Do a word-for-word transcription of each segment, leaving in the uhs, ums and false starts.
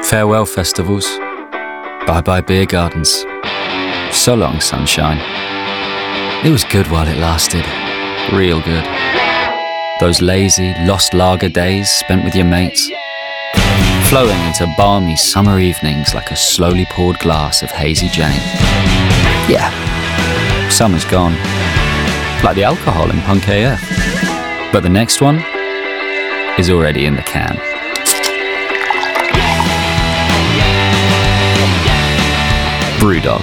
Farewell, festivals. Bye-bye, beer gardens. So long, sunshine. It was good while it lasted. Real good. Those lazy, lost lager days spent with your mates. Flowing into balmy summer evenings like a slowly poured glass of hazy Jane. Yeah, summer's gone. Like the alcohol in Punk A F. But the next one is already in the can. Brewdog.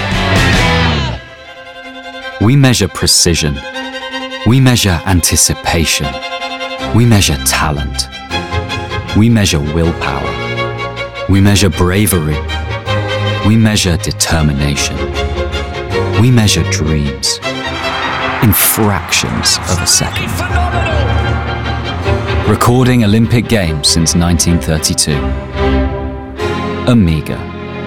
We measure precision. We measure anticipation. We measure talent. We measure willpower. We measure bravery. We measure determination. We measure dreams in fractions of a second. Recording Olympic Games since nineteen thirty-two. Amiga.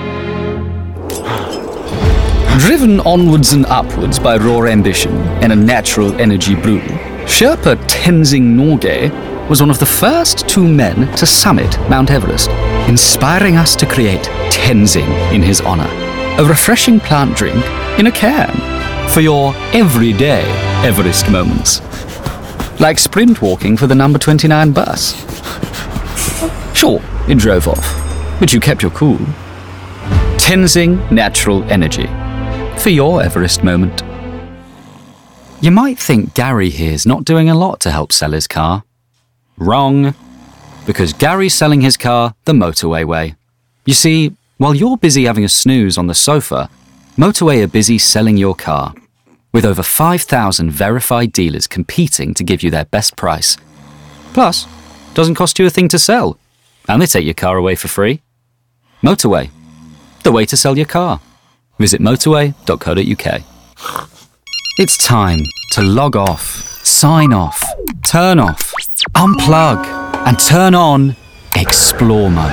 Driven onwards and upwards by raw ambition and a natural energy brew, Sherpa Tenzing Norgay was one of the first two men to summit Mount Everest, inspiring us to create Tenzing in his honor, a refreshing plant drink in a can for your everyday Everest moments. Like sprint walking for the number twenty-nine bus. Sure, it drove off, but you kept your cool. Tenzing Natural Energy. For your Everest moment. You might think Gary here's not doing a lot to help sell his car. Wrong. Because Gary's selling his car the Motorway way. You see, while you're busy having a snooze on the sofa, Motorway are busy selling your car. With over five thousand verified dealers competing to give you their best price. Plus, doesn't cost you a thing to sell. And they take your car away for free. Motorway. The way to sell your car. Visit motorway dot co dot uk. It's time to log off, sign off, turn off, unplug, and turn on Explore mode.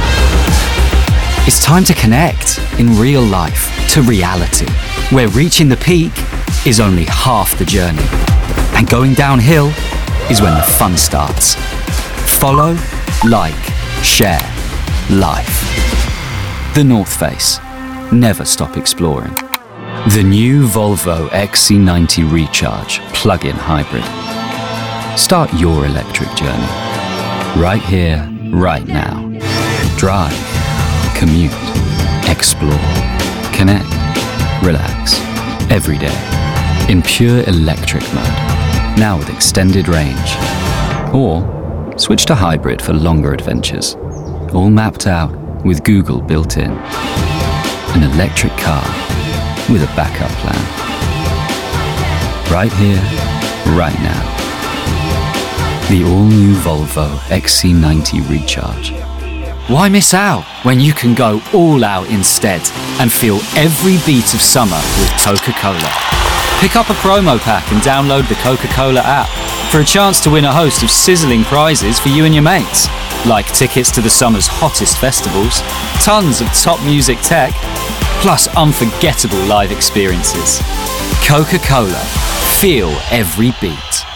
It's time to connect in real life to reality, where reaching the peak is only half the journey, and going downhill is when the fun starts. Follow, like, share, life. The North Face. Never stop exploring. The new Volvo X C ninety Recharge plug-in hybrid. Start your electric journey. Right here, right now. Drive, commute, explore, connect, relax. Every day. In pure electric mode. Now with extended range. Or switch to hybrid for longer adventures. All mapped out with Google built in. An electric car with a backup plan. Right here, right now. The all-new Volvo X C ninety Recharge. Why miss out when you can go all out instead and feel every beat of summer with Coca-Cola? Pick up a promo pack and download the Coca-Cola app for a chance to win a host of sizzling prizes for you and your mates. Like tickets to the summer's hottest festivals, tons of top music tech, plus unforgettable live experiences. Coca-Cola. Feel every beat.